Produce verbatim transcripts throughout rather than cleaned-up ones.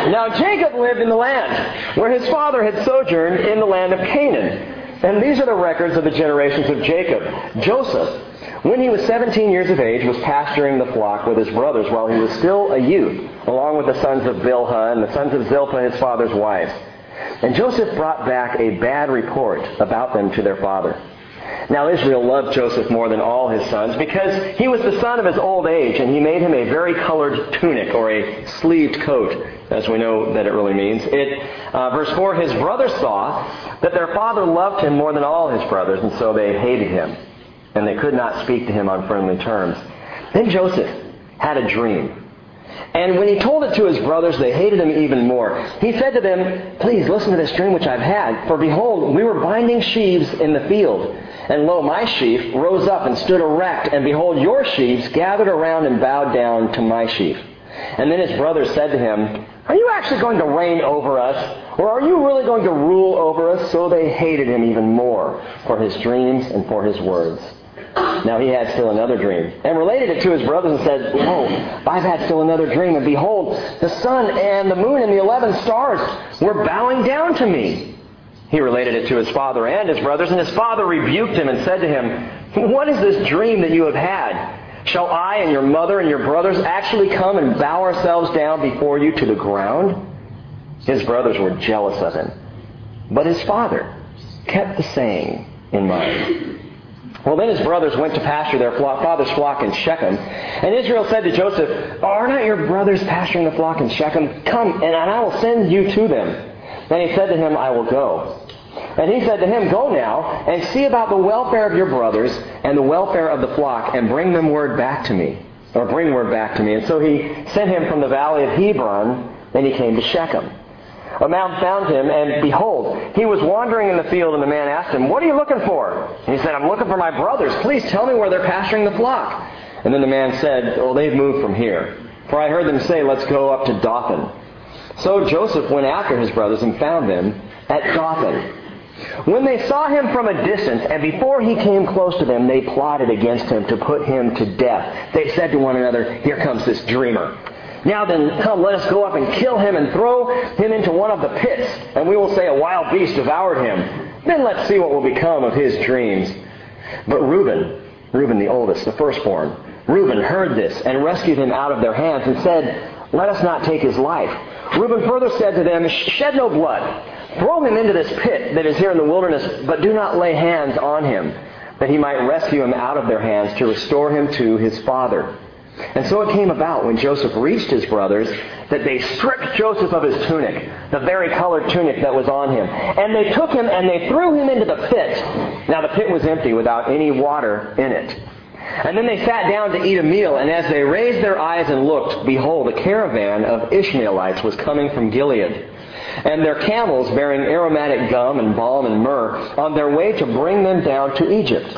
Now Jacob lived in the land where his father had sojourned in the land of Canaan. And these are the records of the generations of Jacob. Joseph, when he was seventeen years of age, was pasturing the flock with his brothers while he was still a youth, along with the sons of Bilhah and the sons of Zilpah, his father's wives. And Joseph brought back a bad report about them to their father. Now Israel loved Joseph more than all his sons because he was the son of his old age, and he made him a vari-colored tunic, or a sleeved coat, as we know that it really means. It, uh, verse four, his brothers saw that their father loved him more than all his brothers, and so they hated him, and they could not speak to him on friendly terms. Then Joseph had a dream. And when he told it to his brothers, they hated him even more. He said to them, "Please listen to this dream which I've had. For behold, we were binding sheaves in the field. And lo, my sheaf rose up and stood erect. And behold, your sheaves gathered around and bowed down to my sheaf." And then his brothers said to him, "Are you actually going to reign over us? Or are you really going to rule over us?" So they hated him even more for his dreams and for his words. Now he had still another dream, and related it to his brothers and said, "Lo, I've had still another dream, and behold, the sun and the moon and the eleven stars were bowing down to me." He related it to his father and his brothers, and his father rebuked him and said to him, "What is this dream that you have had? Shall I and your mother and your brothers actually come and bow ourselves down before you to the ground?" His brothers were jealous of him, but his father kept the saying in mind. Well, then his brothers went to pasture their flock, father's flock in Shechem. And Israel said to Joseph, "Are not your brothers pasturing the flock in Shechem? Come, and I will send you to them." Then he said to him, "I will go." And he said to him, "Go now, and see about the welfare of your brothers and the welfare of the flock, and bring them word back to me." Or bring word back to me. And so he sent him from the valley of Hebron. Then he came to Shechem. A man found him, and behold, he was wandering in the field, and the man asked him, "What are you looking for?" And he said, "I'm looking for my brothers. Please tell me where they're pasturing the flock." And then the man said, "Oh, they've moved from here. For I heard them say, 'Let's go up to Dothan.'" So Joseph went after his brothers and found them at Dothan. When they saw him from a distance, and before he came close to them, they plotted against him to put him to death. They said to one another, "Here comes this dreamer. Now then, come, let us go up and kill him and throw him into one of the pits, and we will say a wild beast devoured him. Then let's see what will become of his dreams." But Reuben, Reuben the oldest, the firstborn, Reuben heard this and rescued him out of their hands and said, "Let us not take his life." Reuben further said to them, "Shed no blood. Throw him into this pit that is here in the wilderness, but do not lay hands on him, that he might rescue him out of their hands to restore him to his father." And so it came about when Joseph reached his brothers that they stripped Joseph of his tunic, the vari-colored tunic that was on him. And they took him and they threw him into the pit. Now the pit was empty without any water in it. And then they sat down to eat a meal, and as they raised their eyes and looked, behold, a caravan of Ishmaelites was coming from Gilead, and their camels bearing aromatic gum and balm and myrrh, on their way to bring them down to Egypt.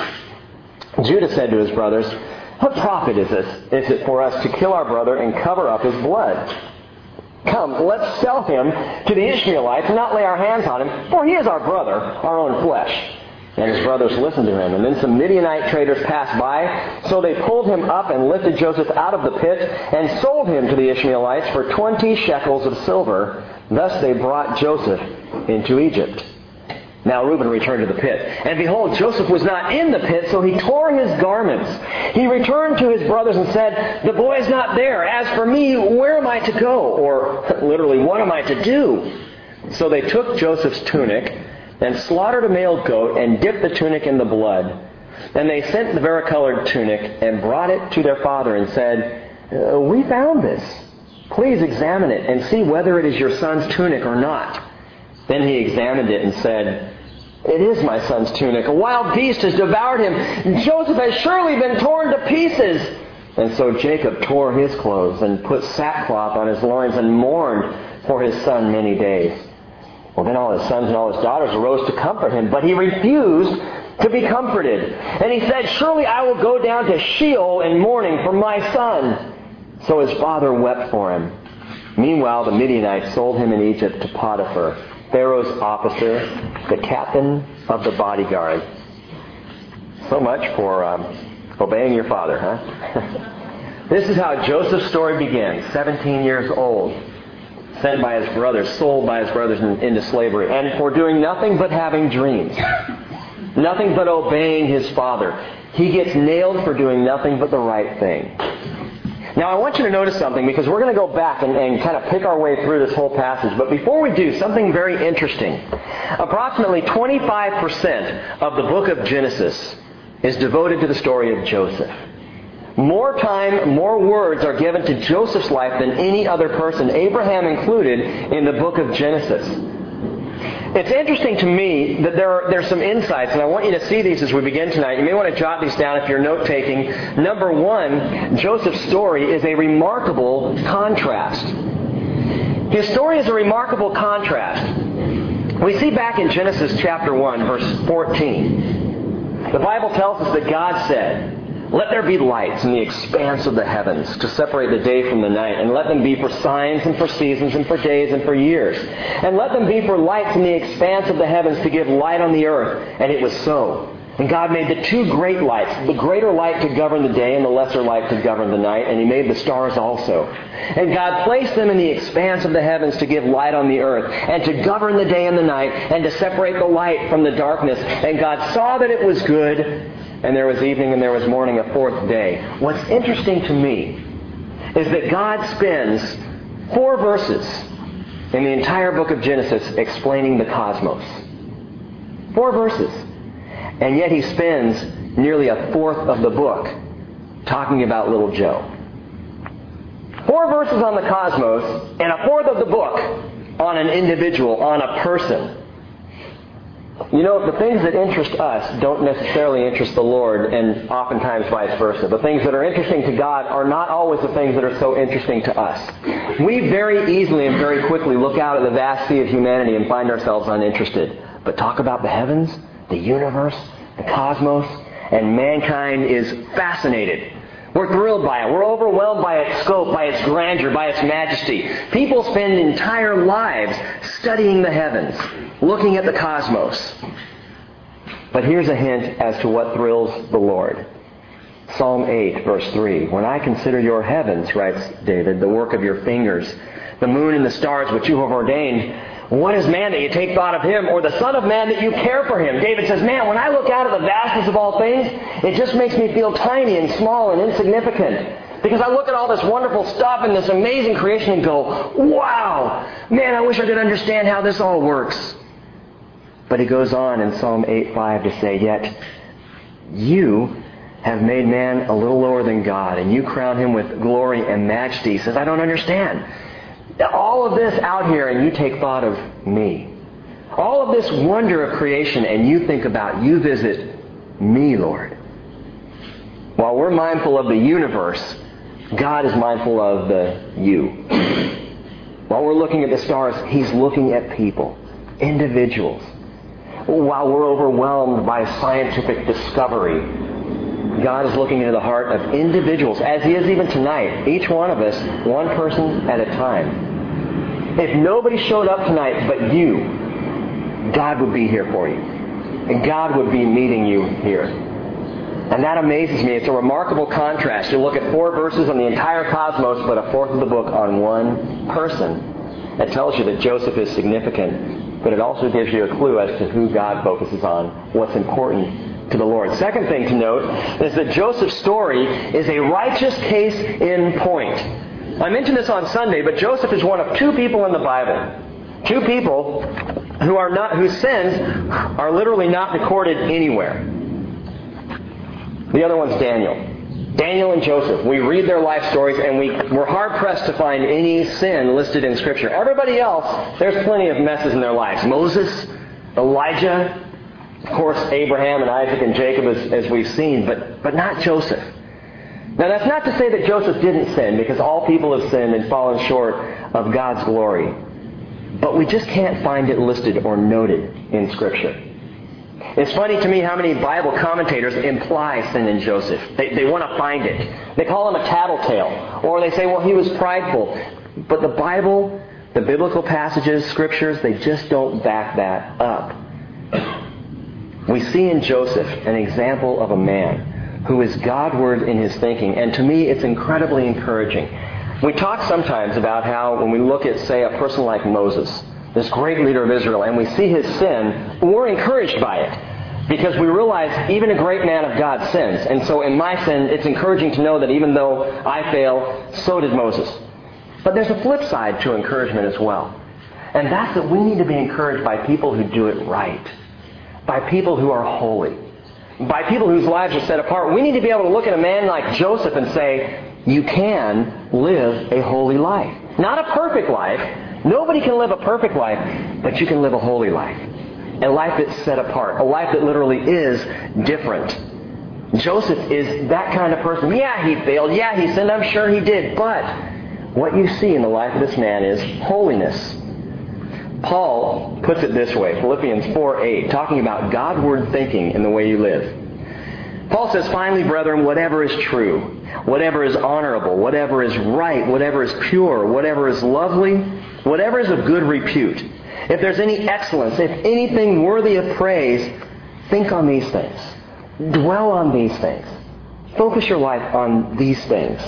Judah said to his brothers, "What profit is this? Is it for us to kill our brother and cover up his blood? Come, let's sell him to the Ishmaelites and not lay our hands on him, for he is our brother, our own flesh." And his brothers listened to him. And then some Midianite traders passed by. So they pulled him up and lifted Joseph out of the pit and sold him to the Ishmaelites for twenty shekels of silver. Thus they brought Joseph into Egypt. Now Reuben returned to the pit. And behold, Joseph was not in the pit, so he tore his garments. He returned to his brothers and said, "The boy is not there. As for me, where am I to go?" Or literally, what am I to do? So they took Joseph's tunic and slaughtered a male goat and dipped the tunic in the blood. And they sent the varicolored tunic and brought it to their father and said, uh, "We found this. Please examine it and see whether it is your son's tunic or not." Then he examined it and said, "It is my son's tunic. A wild beast has devoured him. Joseph has surely been torn to pieces." And so Jacob tore his clothes and put sackcloth on his loins and mourned for his son many days. Well, then all his sons and all his daughters arose to comfort him, but he refused to be comforted. And he said, "Surely I will go down to Sheol in mourning for my son." So his father wept for him. Meanwhile, the Midianites sold him in Egypt to Potiphar, Pharaoh's officer, the captain of the bodyguard. So much for um, obeying your father, huh? This is how Joseph's story begins, seventeen years old. sent by his brothers, sold by his brothers in, into slavery, and for doing nothing but having dreams, nothing but obeying his father. He gets nailed for doing nothing but the right thing. Now, I want you to notice something, because we're going to go back and, and kind of pick our way through this whole passage. But before we do, something very interesting. Approximately twenty-five percent of the book of Genesis is devoted to the story of Joseph. More time, more words are given to Joseph's life than any other person, Abraham included, in the book of Genesis. It's interesting to me that there are there's some insights, and I want you to see these as we begin tonight. You may want to jot these down if you're note-taking. Number one, Joseph's story is a remarkable contrast. His story is a remarkable contrast. We see back in Genesis chapter one, verse fourteen. The Bible tells us that God said, "Let there be lights in the expanse of the heavens to separate the day from the night, and let them be for signs and for seasons and for days and for years. And let them be for lights in the expanse of the heavens to give light on the earth." And it was so. And God made the two great lights, the greater light to govern the day and the lesser light to govern the night, and He made the stars also. And God placed them in the expanse of the heavens to give light on the earth, and to govern the day and the night, and to separate the light from the darkness. And God saw that it was good, and there was evening and there was morning, a fourth day. What's interesting to me is that God spends four verses in the entire book of Genesis explaining the cosmos. Four verses. And yet He spends nearly a fourth of the book talking about little Joe. Four verses on the cosmos and a fourth of the book on an individual, on a person. You know, the things that interest us don't necessarily interest the Lord, and oftentimes vice versa. The things that are interesting to God are not always the things that are so interesting to us. We very easily and very quickly look out at the vast sea of humanity and find ourselves uninterested. But talk about the heavens, the universe, the cosmos, and mankind is fascinated. We're thrilled by it. We're overwhelmed by its scope, by its grandeur, by its majesty. People spend entire lives studying the heavens, looking at the cosmos. But here's a hint as to what thrills the Lord. Psalm eight, verse three. "When I consider your heavens," writes David, "the work of your fingers, the moon and the stars which you have ordained, what is man that you take thought of him, or the son of man that you care for him?" David says, man, when I look out at the vastness of all things, it just makes me feel tiny and small and insignificant. Because I look at all this wonderful stuff and this amazing creation and go, wow, man, I wish I could understand how this all works. But he goes on in Psalm eight five to say, "Yet you have made man a little lower than God, and you crown him with glory and majesty." He says, I don't understand. All of this out here, and you take thought of me. All of this wonder of creation, and you think about, you visit me, Lord. While we're mindful of the universe, God is mindful of the you. While we're looking at the stars, He's looking at people, individuals. While we're overwhelmed by scientific discovery, God is looking into the heart of individuals, as He is even tonight. Each one of us, one person at a time. If nobody showed up tonight but you, God would be here for you. And God would be meeting you here. And that amazes me. It's a remarkable contrast. You look at four verses on the entire cosmos, but a fourth of the book on one person. That tells you that Joseph is significant, but it also gives you a clue as to who God focuses on, what's important to the Lord. Second thing to note is that Joseph's story is a righteous case in point. I mentioned this on Sunday, but Joseph is one of two people in the Bible. Two people who are not, whose sins are literally not recorded anywhere. The other one's Daniel. Daniel and Joseph. We read their life stories and we, we're hard-pressed to find any sin listed in Scripture. Everybody else, there's plenty of messes in their lives. Moses, Elijah, of course, Abraham and Isaac and Jacob, as, as we've seen, but, but not Joseph. Now, that's not to say that Joseph didn't sin, because all people have sinned and fallen short of God's glory. But we just can't find it listed or noted in Scripture. It's funny to me how many Bible commentators imply sin in Joseph. They, they want to find it. They call him a tattletale. Or they say, well, he was prideful. But the Bible, the biblical passages, Scriptures, they just don't back that up. We see in Joseph an example of a man who is Godward in his thinking. And to me, it's incredibly encouraging. We talk sometimes about how when we look at, say, a person like Moses, this great leader of Israel, and we see his sin, we're encouraged by it because we realize even a great man of God sins. And so in my sin, it's encouraging to know that even though I fail, so did Moses. But there's a flip side to encouragement as well. And that's that we need to be encouraged by people who do it right, by people who are holy, by people whose lives are set apart. We need to be able to look at a man like Joseph and say, you can live a holy life. Not a perfect life. Nobody can live a perfect life, but you can live a holy life. A life that's set apart. A life that literally is different. Joseph is that kind of person. Yeah, he failed. Yeah, he sinned. I'm sure he did. But what you see in the life of this man is holiness. Paul puts it this way, Philippians four eight, talking about Godward thinking in the way you live. Paul says, finally, brethren, whatever is true, whatever is honorable, whatever is right, whatever is pure, whatever is lovely, whatever is of good repute, if there's any excellence, if anything worthy of praise, think on these things. Dwell on these things. Focus your life on these things.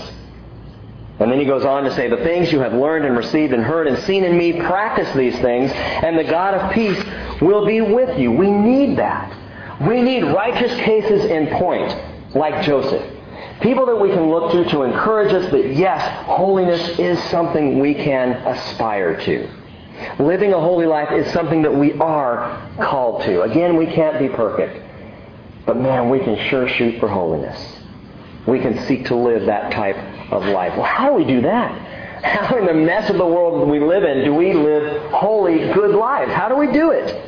And then he goes on to say, the things you have learned and received and heard and seen in me, practice these things, and the God of peace will be with you. We need that. We need righteous cases in point, like Joseph. People that we can look to to encourage us that, yes, holiness is something we can aspire to. Living a holy life is something that we are called to. Again, we can't be perfect. But man, we can sure shoot for holiness. We can seek to live that type of life. Well, how do we do that? How in the mess of the world we live in do we live holy, good lives? How do we do it?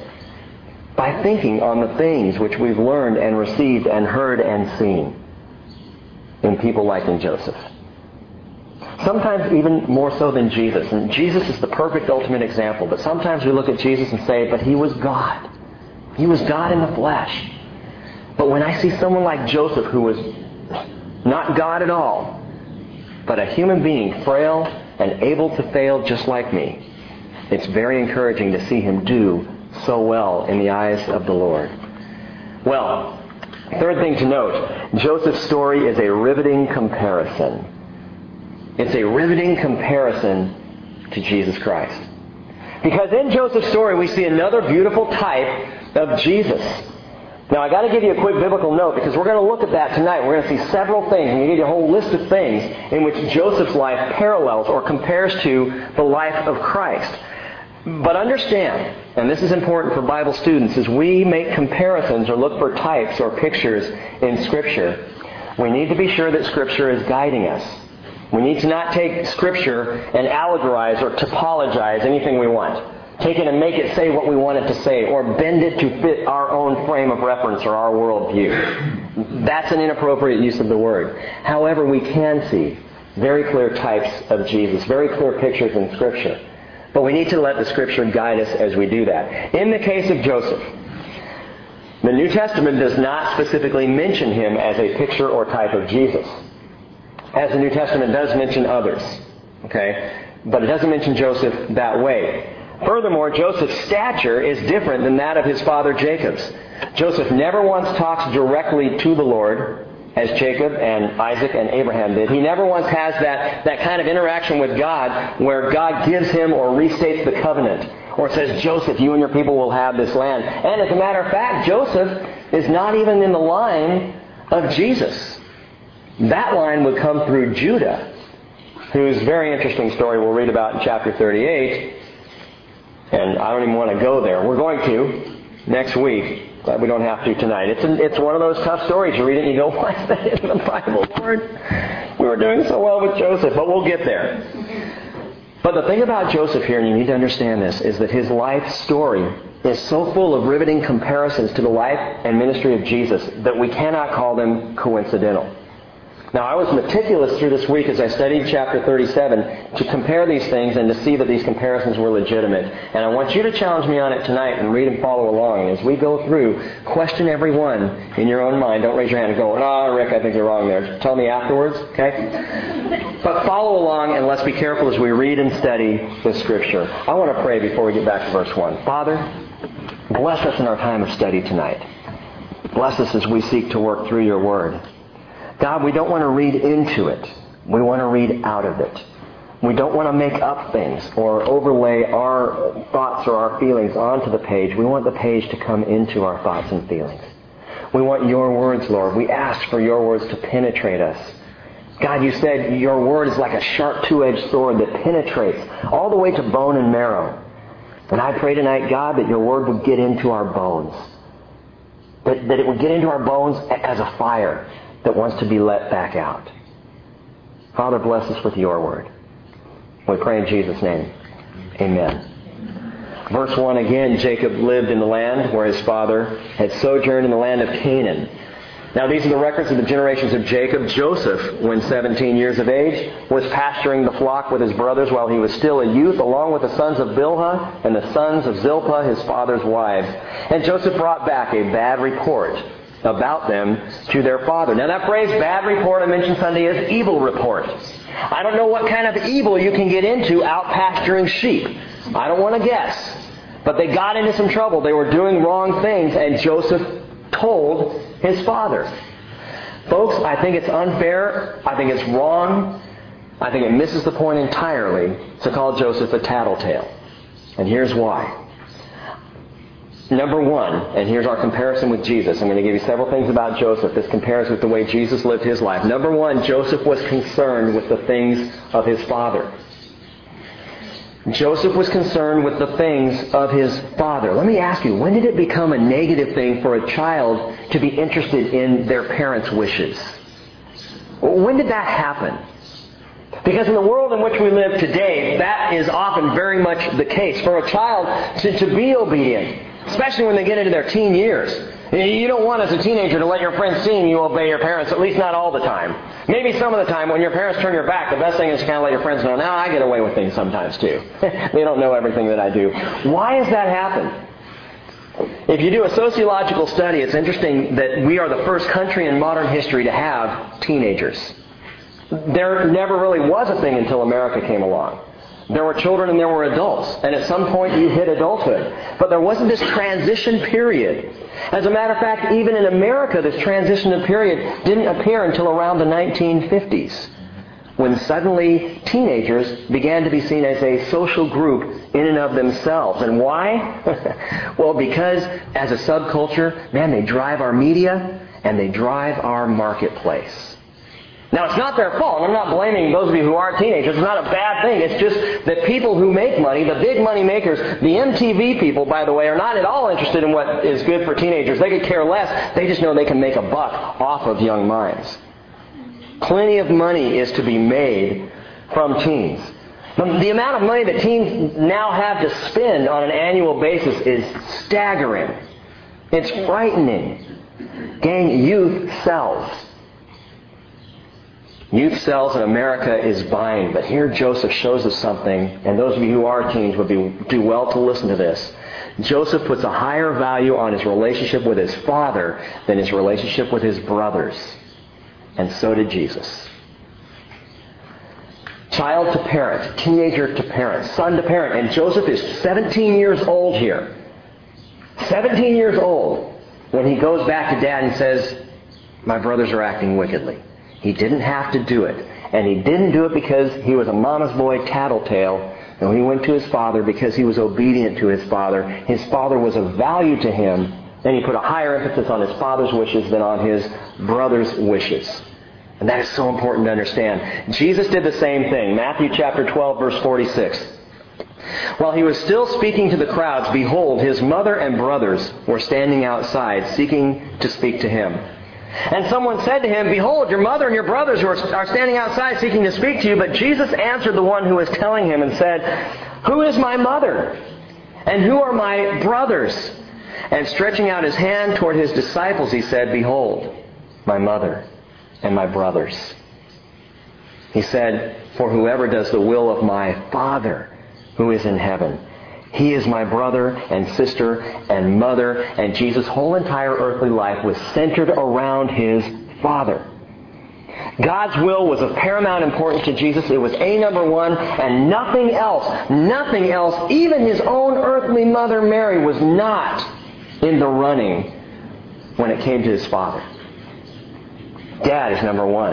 By thinking on the things which we've learned and received and heard and seen in people like in Joseph. Sometimes even more so than Jesus. And Jesus is the perfect ultimate example. But sometimes we look at Jesus and say, but he was God. He was God in the flesh. But when I see someone like Joseph who was not God at all, but a human being, frail and able to fail just like me, it's very encouraging to see him do so well in the eyes of the Lord. Well, third thing to note, Joseph's story is a riveting comparison. It's a riveting comparison to Jesus Christ. Because in Joseph's story we see another beautiful type of Jesus. Now, I got to give you a quick biblical note because we're going to look at that tonight. We're going to see several things, and we give you a whole list of things in which Joseph's life parallels or compares to the life of Christ. But understand, and this is important for Bible students, as we make comparisons or look for types or pictures in Scripture, we need to be sure that Scripture is guiding us. We need to not take Scripture and allegorize or topologize anything we want. Take it and make it say what we want it to say, or bend it to fit our own frame of reference or our worldview. That's an inappropriate use of the word. However, we can see very clear types of Jesus, very clear pictures in Scripture. But we need to let the Scripture guide us as we do that. In the case of Joseph, the New Testament does not specifically mention him as a picture or type of Jesus, as the New Testament does mention others. Okay? But it doesn't mention Joseph that way. Furthermore, Joseph's stature is different than that of his father Jacob's. Joseph never once talks directly to the Lord, as Jacob and Isaac and Abraham did. He never once has that, that kind of interaction with God where God gives him or restates the covenant, or says, Joseph, you and your people will have this land. And as a matter of fact, Joseph is not even in the line of Jesus. That line would come through Judah, whose very interesting story we'll read about in chapter thirty-eight. And I don't even want to go there. We're going to next week, but we don't have to tonight. It's an, it's one of those tough stories. You read it and you go, why is that in the Bible, Lord? We were doing so well with Joseph, but we'll get there. But the thing about Joseph here, and you need to understand this, is that his life story is so full of riveting comparisons to the life and ministry of Jesus that we cannot call them coincidental. Now, I was meticulous through this week as I studied chapter thirty-seven to compare these things and to see that these comparisons were legitimate. And I want you to challenge me on it tonight and read and follow along. And as we go through, question every one in your own mind. Don't raise your hand and go, oh, Rick, I think you're wrong there. Tell me afterwards, okay? But follow along, and let's be careful as we read and study the Scripture. I want to pray before we get back to verse one. Father, bless us in our time of study tonight. Bless us as we seek to work through your Word. God, we don't want to read into it. We want to read out of it. We don't want to make up things or overlay our thoughts or our feelings onto the page. We want the page to come into our thoughts and feelings. We want your words, Lord. We ask for your words to penetrate us. God, you said your word is like a sharp two-edged sword that penetrates all the way to bone and marrow. And I pray tonight, God, that your word would get into our bones. That, that it would get into our bones as a fire that wants to be let back out. Father, bless us with your word. We pray in Jesus' name. Amen. Verse one again, Jacob lived in the land where his father had sojourned in the land of Canaan. Now these are the records of the generations of Jacob. Joseph, when seventeen years of age, was pasturing the flock with his brothers while he was still a youth, along with the sons of Bilhah and the sons of Zilpah, his father's wives. And Joseph brought back a bad report about them to their father. Now that phrase, bad report, I mentioned Sunday, is evil report. I don't know what kind of evil you can get into out pasturing sheep. I don't want to guess. But they got into some trouble. They were doing wrong things, and Joseph told his father. Folks, I think it's unfair. I think it's wrong. I think it misses the point entirely to call Joseph a tattletale. And here's why. Number one, and here's our comparison with Jesus. I'm going to give you several things about Joseph. This compares with the way Jesus lived his life. Number one, Joseph was concerned with the things of his father. Joseph was concerned with the things of his father. Let me ask you, when did it become a negative thing for a child to be interested in their parents' wishes? When did that happen? Because in the world in which we live today, that is often very much the case. For a child to, to be obedient, especially when they get into their teen years. You don't want as a teenager to let your friends see you obey your parents, at least not all the time. Maybe some of the time when your parents turn your back, the best thing is to kind of let your friends know, now I get away with things sometimes too. They don't know everything that I do. Why has that happened? If you do a sociological study, it's interesting that we are the first country in modern history to have teenagers. There never really was a thing until America came along. There were children and there were adults. And at some point you hit adulthood. But there wasn't this transition period. As a matter of fact, even in America, this transition period didn't appear until around the nineteen fifties. When suddenly teenagers began to be seen as a social group in and of themselves. And why? Well, because as a subculture, man, they drive our media and they drive our marketplace. Now, it's not their fault. I'm not blaming those of you who aren't teenagers. It's not a bad thing. It's just that people who make money, the big money makers, the M T V people, by the way, are not at all interested in what is good for teenagers. They could care less. They just know they can make a buck off of young minds. Plenty of money is to be made from teens. The amount of money that teens now have to spend on an annual basis is staggering. It's frightening. Gang, youth sells. Youth sells and America is buying. But here Joseph shows us something, and those of you who are teens would be, do well to listen to this. Joseph puts a higher value on his relationship with his father than his relationship with his brothers. And so did Jesus. Child to parent, teenager to parent, son to parent. And Joseph is seventeen years old here. seventeen years old when he goes back to dad and says, my brothers are acting wickedly. He didn't have to do it. And he didn't do it because he was a mama's boy tattletale. And he went to his father because he was obedient to his father. His father was of value to him. And he put a higher emphasis on his father's wishes than on his brother's wishes. And that is so important to understand. Jesus did the same thing. Matthew chapter twelve, verse forty-six. While he was still speaking to the crowds, behold, his mother and brothers were standing outside, seeking to speak to him. And someone said to him, behold, your mother and your brothers are standing outside seeking to speak to you. But Jesus answered the one who was telling him and said, who is my mother? And who are my brothers? And stretching out his hand toward his disciples, he said, behold, my mother and my brothers. He said, for whoever does the will of my Father who is in heaven, he is my brother and sister and mother. And Jesus' whole entire earthly life was centered around his Father. God's will was of paramount importance to Jesus. It was A number one, and nothing else, nothing else, even his own earthly mother Mary was not in the running when it came to his Father. Dad is number one.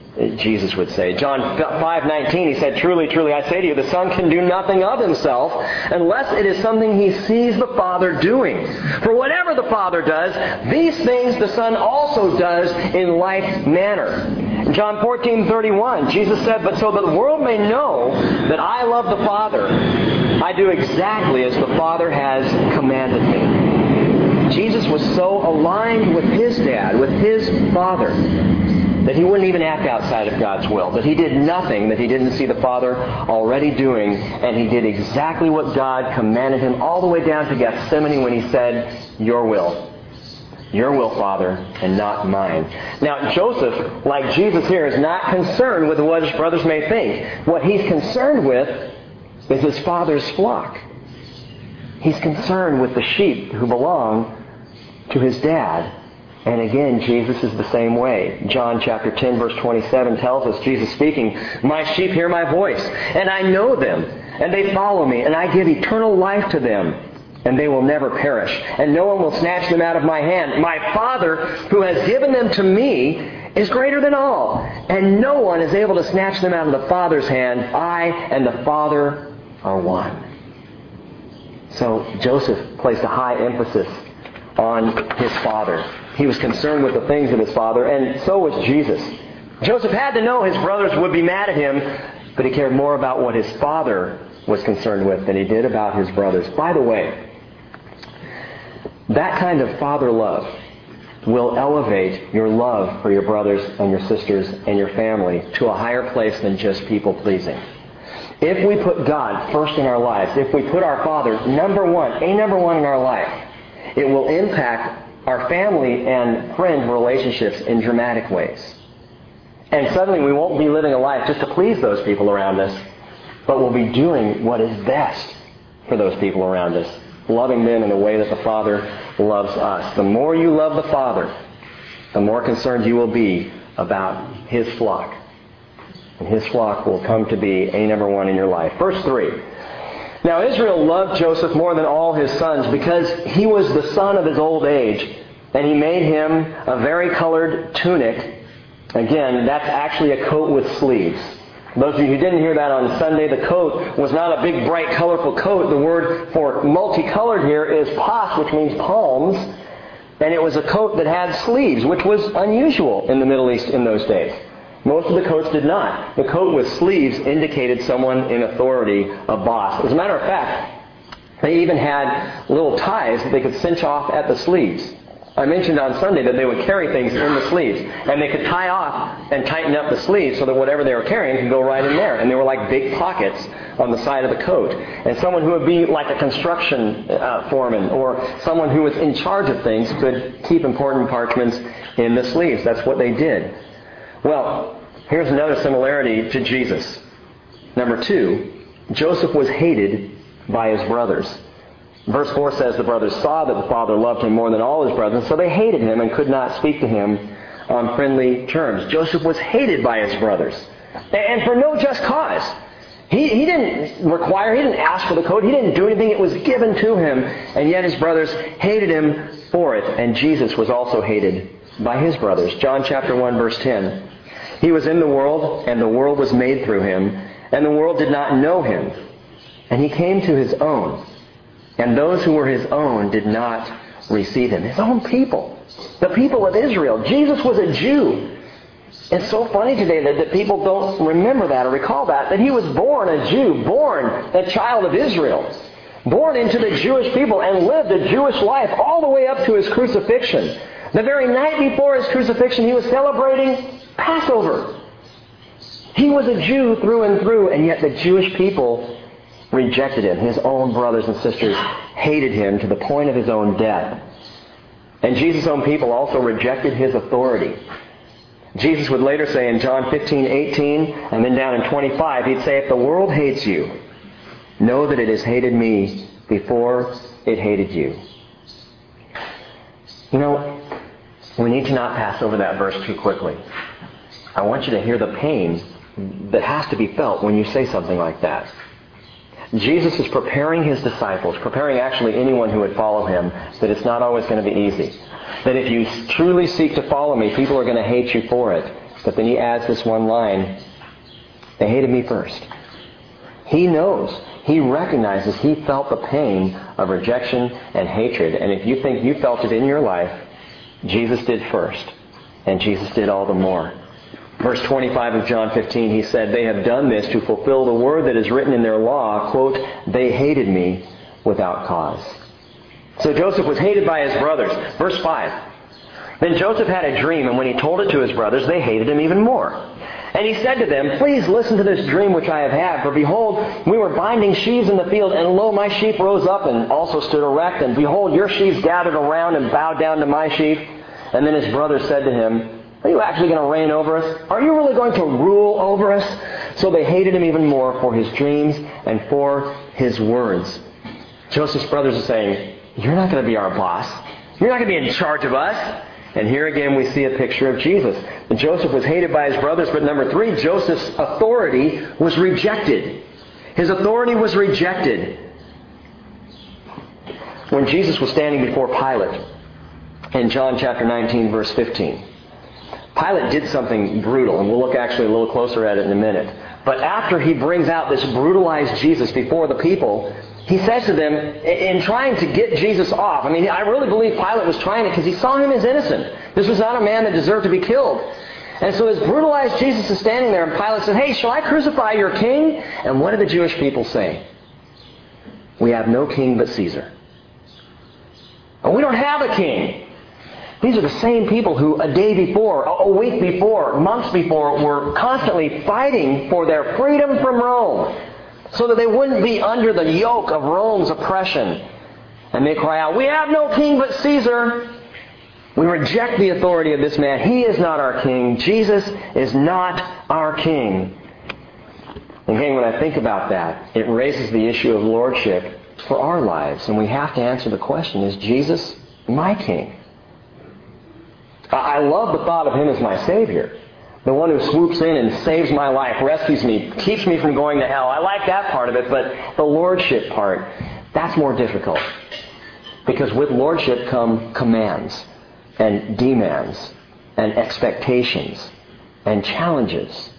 Jesus would say. John five nineteen, he said, "Truly, truly, I say to you, the Son can do nothing of himself unless it is something he sees the Father doing. For whatever the Father does, these things the Son also does in like manner." John fourteen thirty-one, Jesus said, "But so that the world may know that I love the Father, I do exactly as the Father has commanded me." Jesus was so aligned with his dad, with his Father, that he wouldn't even act outside of God's will. That he did nothing that he didn't see the Father already doing. And he did exactly what God commanded him, all the way down to Gethsemane when he said, "Your will. Your will, Father, and not mine." Now, Joseph, like Jesus here, is not concerned with what his brothers may think. What he's concerned with is his father's flock. He's concerned with the sheep who belong to his dad. And again, Jesus is the same way. John chapter ten, verse twenty-seven tells us, Jesus speaking, "My sheep hear my voice, and I know them, and they follow me, and I give eternal life to them, and they will never perish, and no one will snatch them out of my hand. My Father, who has given them to me, is greater than all, and no one is able to snatch them out of the Father's hand. I and the Father are one." So Joseph placed a high emphasis on his father. He was concerned with the things of his father, and so was Jesus. Joseph had to know his brothers would be mad at him, but he cared more about what his father was concerned with than he did about his brothers. By the way, that kind of father love will elevate your love for your brothers and your sisters and your family to a higher place than just people pleasing. If we put God first in our lives, if we put our Father number one, a number one in our life, it will impact our family and friend relationships in dramatic ways. And suddenly we won't be living a life just to please those people around us, but we'll be doing what is best for those people around us, loving them in the way that the Father loves us. The more you love the Father, the more concerned you will be about His flock. And His flock will come to be a number one in your life. Verse three. Now Israel loved Joseph more than all his sons because he was the son of his old age, and he made him a vari-colored tunic. Again, that's actually a coat with sleeves. Those of you who didn't hear that on Sunday, the coat was not a big, bright, colorful coat. The word for multicolored here is pas, which means palms. And it was a coat that had sleeves, which was unusual in the Middle East in those days. Most of the coats did not. The coat with sleeves indicated someone in authority, a boss. As a matter of fact, they even had little ties that they could cinch off at the sleeves. I mentioned on Sunday that they would carry things in the sleeves, and they could tie off and tighten up the sleeves so that whatever they were carrying could go right in there. And they were like big pockets on the side of the coat. And someone who would be like a construction uh, foreman or someone who was in charge of things could keep important parchments in the sleeves. That's what they did. Well, here's another similarity to Jesus. Number two, Joseph was hated by his brothers. Verse four says the brothers saw that the father loved him more than all his brothers, so they hated him and could not speak to him on friendly terms. Joseph was hated by his brothers, and for no just cause. He, he didn't require, he didn't ask for the coat, he didn't do anything, it was given to him, and yet his brothers hated him for it. And Jesus was also hated by his brothers. John chapter one, verse ten. He was in the world, and the world was made through him, and the world did not know him. And he came to his own, and those who were his own did not receive him. His own people. The people of Israel. Jesus was a Jew. It's so funny today that, that people don't remember that or recall that, that he was born a Jew, born a child of Israel, born into the Jewish people and lived a Jewish life all the way up to his crucifixion. The very night before his crucifixion, he was celebrating Passover. He was a Jew through and through, and yet the Jewish people rejected him. His own brothers and sisters hated him to the point of his own death. And Jesus' own people also rejected his authority. Jesus would later say in John fifteen, eighteen, and then down in twenty-five, he'd say, "If the world hates you, know that it has hated me before it hated you." You know, we need to not pass over that verse too quickly. I want you to hear the pain that has to be felt when you say something like that. Jesus is preparing his disciples, preparing actually anyone who would follow him, that it's not always going to be easy. That if you truly seek to follow me, people are going to hate you for it. But then he adds this one line, they hated me first. He knows, he recognizes, he felt the pain of rejection and hatred. And if you think you felt it in your life, Jesus did first. And Jesus did all the more. Verse twenty-five of John fifteen, he said, they have done this to fulfill the word that is written in their law, quote, they hated me without cause. So Joseph was hated by his brothers. Verse five. Then Joseph had a dream, and when he told it to his brothers, they hated him even more. And he said to them, please listen to this dream which I have had. For behold, we were binding sheaves in the field, and lo, my sheep rose up and also stood erect. And behold, your sheaves gathered around and bowed down to my sheep. And then his brothers said to him, are you actually going to reign over us? Are you really going to rule over us? So they hated him even more for his dreams and for his words. Joseph's brothers are saying, you're not going to be our boss. You're not going to be in charge of us. And here again we see a picture of Jesus. And Joseph was hated by his brothers, but number three, Joseph's authority was rejected. His authority was rejected. When Jesus was standing before Pilate, in John chapter nineteen, verse fifteen, Pilate did something brutal, and we'll look actually a little closer at it in a minute. But after he brings out this brutalized Jesus before the people, he says to them, in trying to get Jesus off, I mean, I really believe Pilate was trying it because he saw him as innocent. This was not a man that deserved to be killed. And so as brutalized Jesus is standing there, and Pilate said, hey, shall I crucify your king? And what did the Jewish people say? We have no king but Caesar. And we don't have a king. These are the same people who a day before, a week before, months before, were constantly fighting for their freedom from Rome so that they wouldn't be under the yoke of Rome's oppression. And they cry out, we have no king but Caesar. We reject the authority of this man. He is not our king. Jesus is not our king. And again, when I think about that, it raises the issue of lordship for our lives. And we have to answer the question, is Jesus my king? I love the thought of him as my Savior. The one who swoops in and saves my life, rescues me, keeps me from going to hell. I like that part of it, but the lordship part, that's more difficult. Because with lordship come commands and demands and expectations and challenges.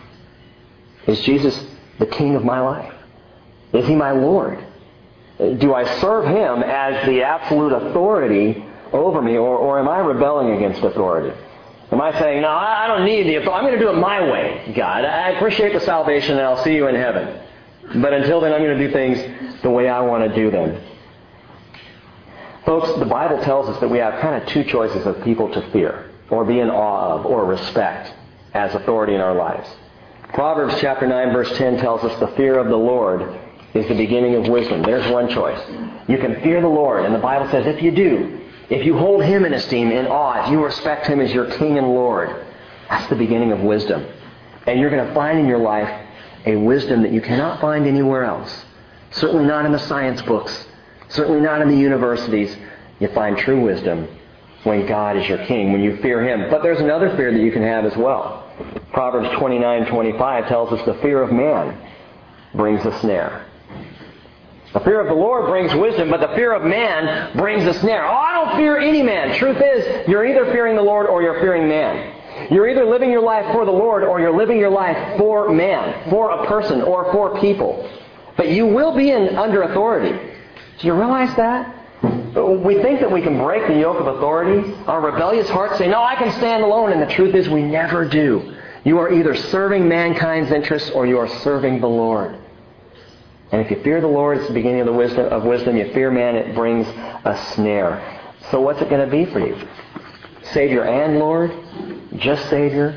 Is Jesus the king of my life? Is he my Lord? Do I serve him as the absolute authority over me, or, or am I rebelling against authority? Am I saying, no, I don't need the authority. I'm going to do it my way, God. I appreciate the salvation and I'll see you in heaven. But until then, I'm going to do things the way I want to do them. Folks, the Bible tells us that we have kind of two choices of people to fear, or be in awe of, or respect as authority in our lives. Proverbs chapter nine, verse ten tells us the fear of the Lord is the beginning of wisdom. There's one choice. You can fear the Lord, and the Bible says if you do, if you hold him in esteem, in awe, if you respect him as your king and Lord, that's the beginning of wisdom. And you're going to find in your life a wisdom that you cannot find anywhere else. Certainly not in the science books. Certainly not in the universities. You find true wisdom when God is your king, when you fear him. But there's another fear that you can have as well. Proverbs twenty-nine twenty-five tells us the fear of man brings a snare. The fear of the Lord brings wisdom, but the fear of man brings a snare. Oh, I don't fear any man. Truth is, you're either fearing the Lord or you're fearing man. You're either living your life for the Lord or you're living your life for man, for a person, or for people. But you will be in, under authority. Do you realize that? We think that we can break the yoke of authority. Our rebellious hearts say, no, I can stand alone. And the truth is, we never do. You are either serving mankind's interests or you are serving the Lord. And if you fear the Lord, it's the beginning of the wisdom of wisdom. You fear man, it brings a snare. So what's it going to be for you? Savior and Lord? Just Savior?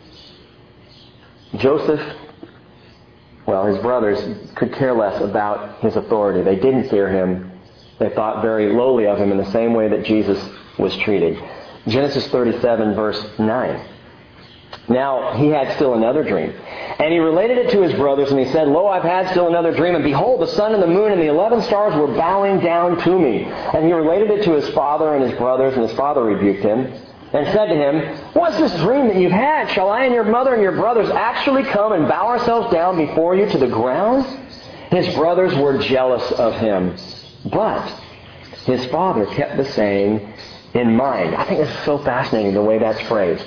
Joseph, well, his brothers could care less about his authority. They didn't fear him. They thought very lowly of him in the same way that Jesus was treated. Genesis thirty-seven, verse nine. Now, he had still another dream. And he related it to his brothers, and he said, Lo, I've had still another dream, and behold, the sun and the moon and the eleven stars were bowing down to me. And he related it to his father and his brothers, and his father rebuked him, and said to him, What's this dream that you've had? Shall I and your mother and your brothers actually come and bow ourselves down before you to the ground? His brothers were jealous of him. But his father kept the saying in mind. I think this is so fascinating, the way that's phrased.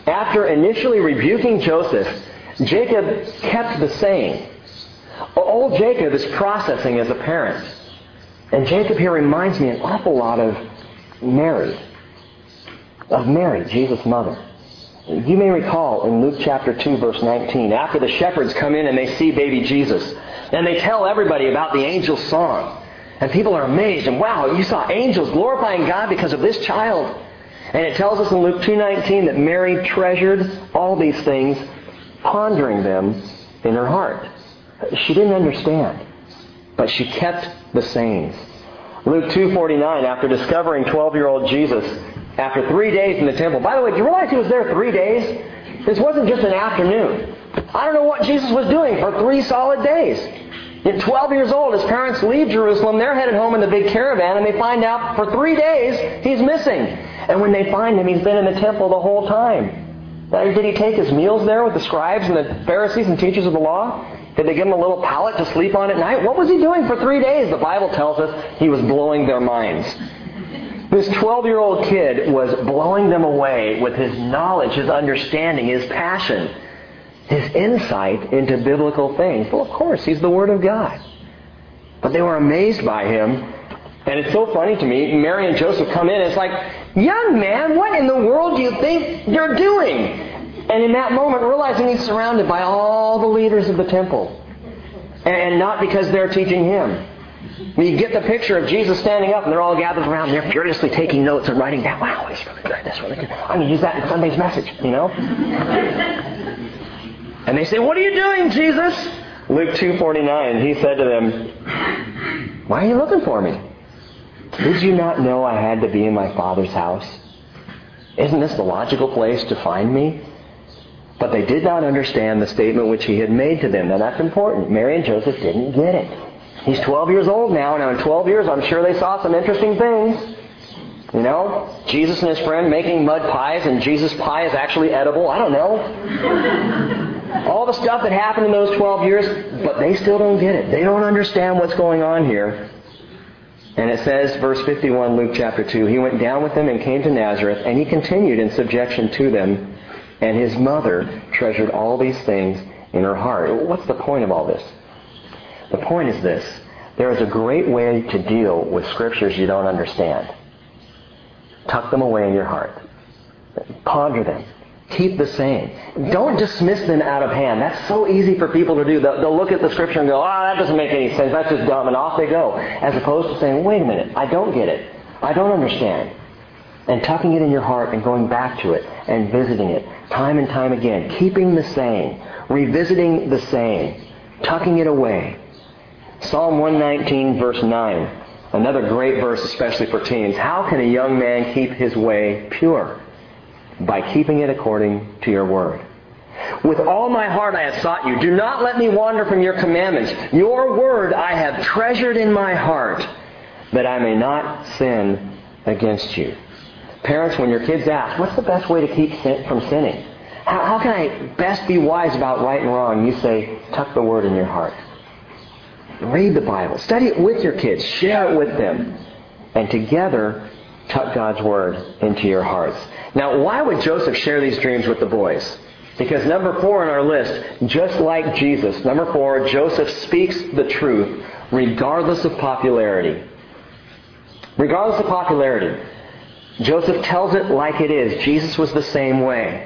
After initially rebuking Joseph, Jacob kept the saying. Old Jacob is processing as a parent. And Jacob here reminds me an awful lot of Mary. Of Mary, Jesus' mother. You may recall in Luke chapter two, verse nineteen, after the shepherds come in and they see baby Jesus, and they tell everybody about the angel's song. And people are amazed, and wow, you saw angels glorifying God because of this child. And it tells us in Luke two nineteen that Mary treasured all these things, pondering them in her heart. She didn't understand, but she kept the sayings. Luke two forty-nine, after discovering twelve-year-old Jesus, after three days in the temple. By the way, do you realize he was there three days? This wasn't just an afternoon. I don't know what Jesus was doing for three solid days. At twelve years old, his parents leave Jerusalem. They're headed home in the big caravan, and they find out for three days he's missing. And when they find him, he's been in the temple the whole time. Now, did he take his meals there with the scribes and the Pharisees and teachers of the law? Did they give him a little pallet to sleep on at night? What was he doing for three days? The Bible tells us he was blowing their minds. This twelve-year-old kid was blowing them away with his knowledge, his understanding, his passion, his insight into biblical things. Well, of course, he's the Word of God. But they were amazed by him. And it's so funny to me, Mary and Joseph come in and it's like, young man, what in the world do you think you're doing? And in that moment, realizing he's surrounded by all the leaders of the temple. And not because they're teaching him. When you get the picture of Jesus standing up and they're all gathered around, they're furiously taking notes and writing down, wow, that's really good, that's really good. I'm going to use that in Sunday's message, you know? And they say, what are you doing, Jesus? Luke two forty-nine, he said to them, why are you looking for me? Did you not know I had to be in my Father's house? Isn't this the logical place to find me? But they did not understand the statement which he had made to them. Now that's important. Mary and Joseph didn't get it. He's twelve years old now. Now in twelve years, I'm sure they saw some interesting things. You know, Jesus and his friend making mud pies, and Jesus' pie is actually edible. I don't know. All the stuff that happened in those twelve years, but they still don't get it. They don't understand what's going on here. And it says, verse fifty-one, Luke chapter two, he went down with them and came to Nazareth, and he continued in subjection to them, and his mother treasured all these things in her heart. What's the point of all this? The point is this. There is a great way to deal with scriptures you don't understand. Tuck them away in your heart. Ponder them. Keep the saying. Don't dismiss them out of hand. That's so easy for people to do. They'll, they'll look at the scripture and go, oh, that doesn't make any sense. That's just dumb. And off they go. As opposed to saying, wait a minute. I don't get it. I don't understand. And tucking it in your heart and going back to it and visiting it time and time again. Keeping the saying. Revisiting the saying. Tucking it away. Psalm one nineteen, verse nine. Another great verse, especially for teens. How can a young man keep his way pure? By keeping it according to your word. With all my heart I have sought you. Do not let me wander from your commandments. Your word I have treasured in my heart, that I may not sin against you. Parents, when your kids ask, what's the best way to keep sin, from sinning? How, how can I best be wise about right and wrong? You say, tuck the word in your heart. Read the Bible. Study it with your kids. Share it with them. And together, tuck God's word into your hearts. Now, why would Joseph share these dreams with the boys? Because number four on our list, just like Jesus, number four, Joseph speaks the truth regardless of popularity. Regardless of popularity. Joseph tells it like it is. Jesus was the same way.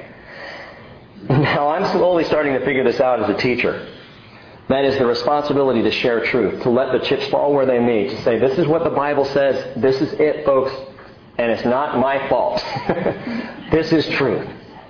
Now, I'm slowly starting to figure this out as a teacher. That is the responsibility to share truth, to let the chips fall where they may, to say, this is what the Bible says, this is it, folks, and it's not my fault. This is truth.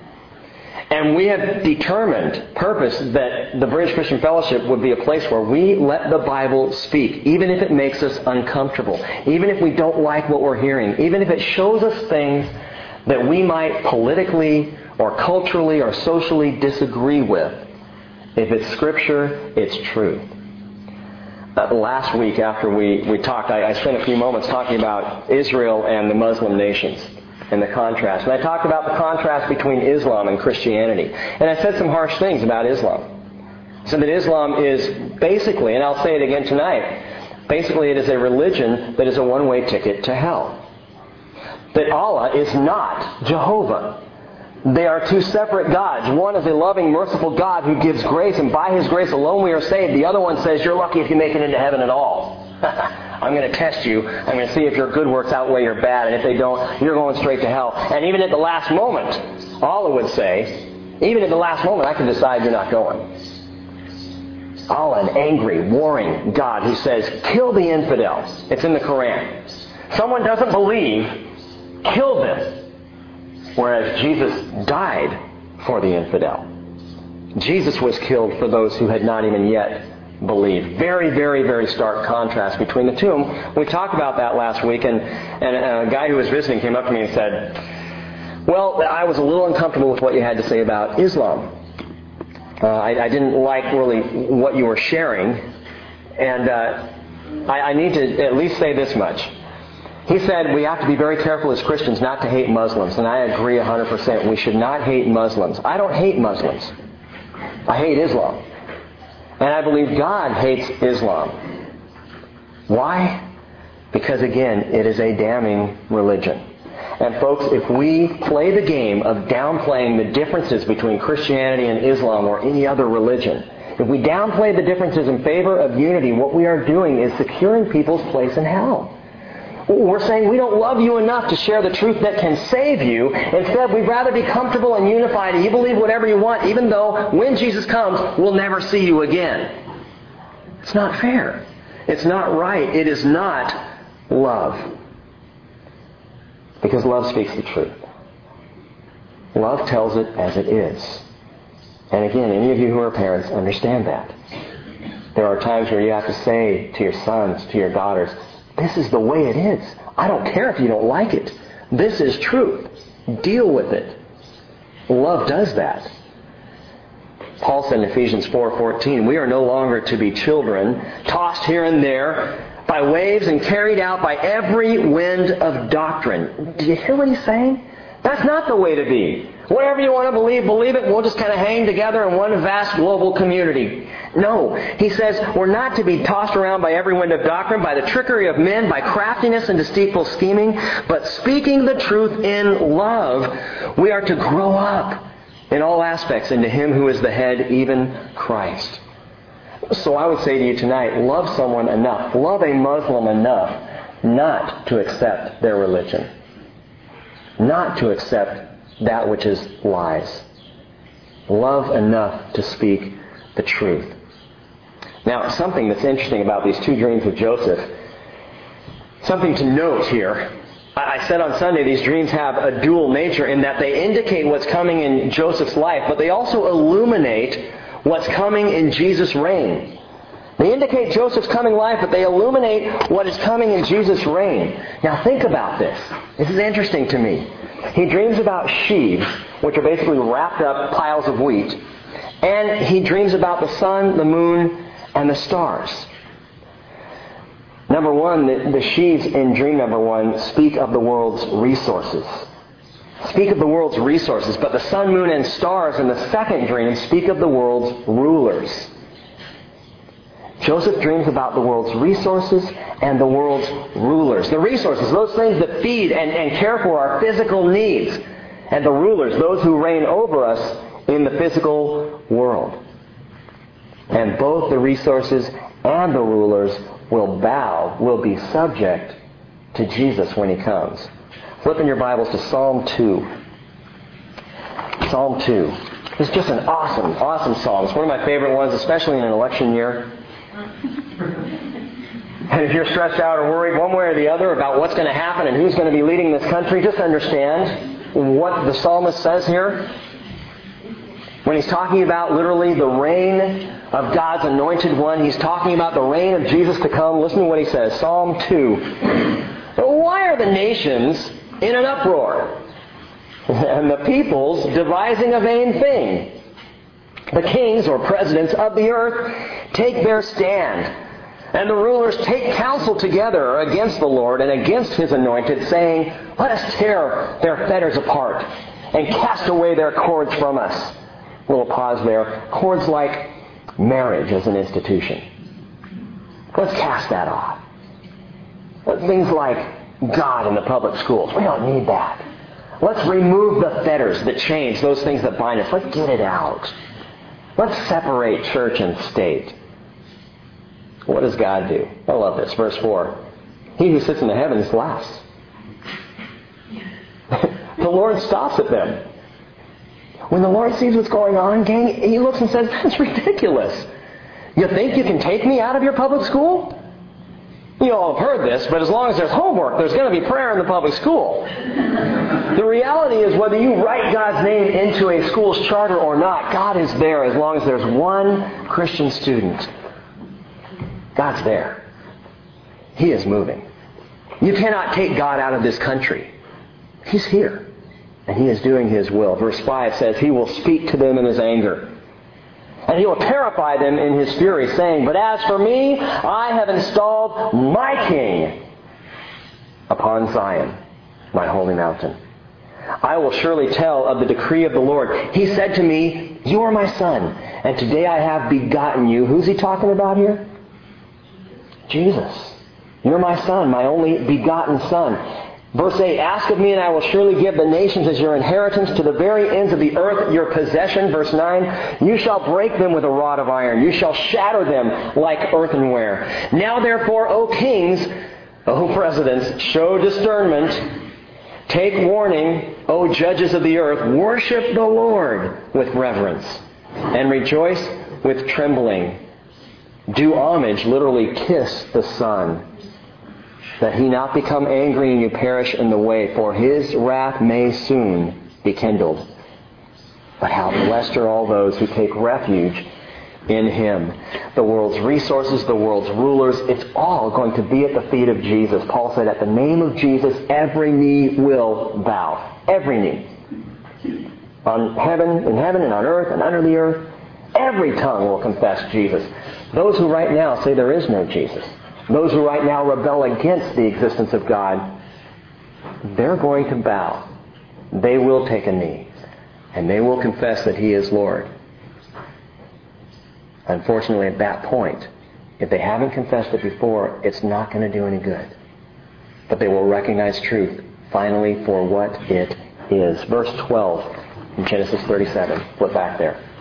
And we have determined, purpose, that the Bridge Christian Fellowship would be a place where we let the Bible speak, even if it makes us uncomfortable, even if we don't like what we're hearing, even if it shows us things that we might politically or culturally or socially disagree with. If it's Scripture, it's truth. Uh, last week after we, we talked, I, I spent a few moments talking about Israel and the Muslim nations and the contrast. And I talked about the contrast between Islam and Christianity. And I said some harsh things about Islam. I said that Islam is basically, and I'll say it again tonight, basically it is a religion that is a one-way ticket to hell. That Allah is not Jehovah. They are two separate gods. One is a loving, merciful God who gives grace, and by His grace alone we are saved. The other one says, you're lucky if you make it into heaven at all. I'm going to test you. I'm going to see if your good works outweigh your bad, and if they don't, you're going straight to hell. And even at the last moment, Allah would say, even at the last moment, I can decide you're not going. Allah, an angry, warring God who says, kill the infidels. It's in the Quran. Someone doesn't believe, kill them. Whereas Jesus died for the infidel. Jesus was killed for those who had not even yet believed. Very, very, very stark contrast between the two. We talked about that last week, and, and a guy who was visiting came up to me and said, well, I was a little uncomfortable with what you had to say about Islam. Uh, I, I didn't like really what you were sharing, and uh, I, I need to at least say this much. He said we have to be very careful as Christians not to hate Muslims, and I agree one hundred percent. We should not hate Muslims. I don't hate Muslims. I hate Islam. And I believe God hates Islam. Why? Because again, it is a damning religion. And folks, if we play the game of downplaying the differences between Christianity and Islam or any other religion, if we downplay the differences in favor of unity, what we are doing is securing people's place in hell. We're saying we don't love you enough to share the truth that can save you. Instead, we'd rather be comfortable and unified, and you believe whatever you want, even though when Jesus comes, we'll never see you again. It's not fair. It's not right. It is not love. Because love speaks the truth. Love tells it as it is. And again, any of you who are parents understand that. There are times where you have to say to your sons, to your daughters, this is the way it is. I don't care if you don't like it. This is truth. Deal with it. Love does that. Paul said in Ephesians four fourteen, we are no longer to be children, tossed here and there by waves and carried out by every wind of doctrine. Do you hear what he's saying? That's not the way to be. Whatever you want to believe, believe it. We'll just kind of hang together in one vast global community. No. He says we're not to be tossed around by every wind of doctrine, by the trickery of men, by craftiness and deceitful scheming, but speaking the truth in love, we are to grow up in all aspects into Him who is the head, even Christ. So I would say to you tonight, love someone enough, love a Muslim enough not to accept their religion, not to accept that which is lies. Love enough to speak the truth. Now, something that's interesting about these two dreams of Joseph, something to note here. I said on Sunday these dreams have a dual nature in that they indicate what's coming in Joseph's life, but they also illuminate what's coming in Jesus' reign. They indicate Joseph's coming life, but they illuminate what is coming in Jesus' reign. Now think about this. This is interesting to me. He dreams about sheaves, which are basically wrapped up piles of wheat. And he dreams about the sun, the moon, and the stars. Number one, the, the sheaves in dream number one speak of the world's resources. Speak of the world's resources. But the sun, moon, and stars in the second dream speak of the world's rulers. Joseph dreams about the world's resources and the world's rulers. The resources, those things that feed and, and care for our physical needs. And the rulers, those who reign over us in the physical world. And both the resources and the rulers will bow, will be subject to Jesus when He comes. Flip in your Bibles to Psalm two. Psalm two. It's just an awesome, awesome psalm. It's one of my favorite ones, especially in an election year. And if you're stressed out or worried one way or the other about what's going to happen and who's going to be leading this country, just understand what the psalmist says here. When he's talking about literally the reign of God's anointed one, he's talking about the reign of Jesus to come. Listen to what he says. Psalm two. Why are the nations in an uproar? And the peoples devising a vain thing? The kings or presidents of the earth take their stand. And the rulers take counsel together against the Lord and against His anointed, saying, let us tear their fetters apart and cast away their cords from us. A little pause there. Cords like marriage as an institution. Let's cast that off. Things like God in the public schools. We don't need that. Let's remove the fetters, the chains, those things that bind us. Let's get it out. Let's separate church and state. What does God do? I love this. Verse four. He who sits in the heavens laughs. The Lord stops at them. When the Lord sees what's going on, gang, He looks and says, that's ridiculous. You think you can take me out of your public school? You all have heard this, but as long as there's homework, there's going to be prayer in the public school. The reality is whether you write God's name into a school's charter or not, God is there as long as there's one Christian student. God's there. He is moving. You cannot take God out of this country. He's here. And He is doing His will. Verse five says, He will speak to them in His anger. And He will terrify them in His fury, saying, but as for me, I have installed my King upon Zion, my holy mountain. I will surely tell of the decree of the Lord. He said to me, you are my son, and today I have begotten you. Who's He talking about here? Jesus. You're my son, my only begotten son. Verse eight, ask of me and I will surely give the nations as your inheritance, to the very ends of the earth your possession. Verse nine, you shall break them with a rod of iron. You shall shatter them like earthenware. Now therefore, O kings, O presidents, show discernment. Take warning, O judges of the earth. Worship the Lord with reverence and rejoice with trembling. Do homage, literally kiss the Son, that He not become angry and you perish in the way, for His wrath may soon be kindled. But how blessed are all those who take refuge in Him. The world's resources, the world's rulers, it's all going to be at the feet of Jesus. Paul said, at the name of Jesus, every knee will bow. Every knee. On heaven, in heaven and on earth and under the earth, every tongue will confess Jesus. Those who right now say there is no Jesus, those who right now rebel against the existence of God, they're going to bow. They will take a knee. And they will confess that He is Lord. Unfortunately, at that point, if they haven't confessed it before, it's not going to do any good. But they will recognize truth, finally, for what it is. Verse twelve in Genesis thirty-seven. Flip back there.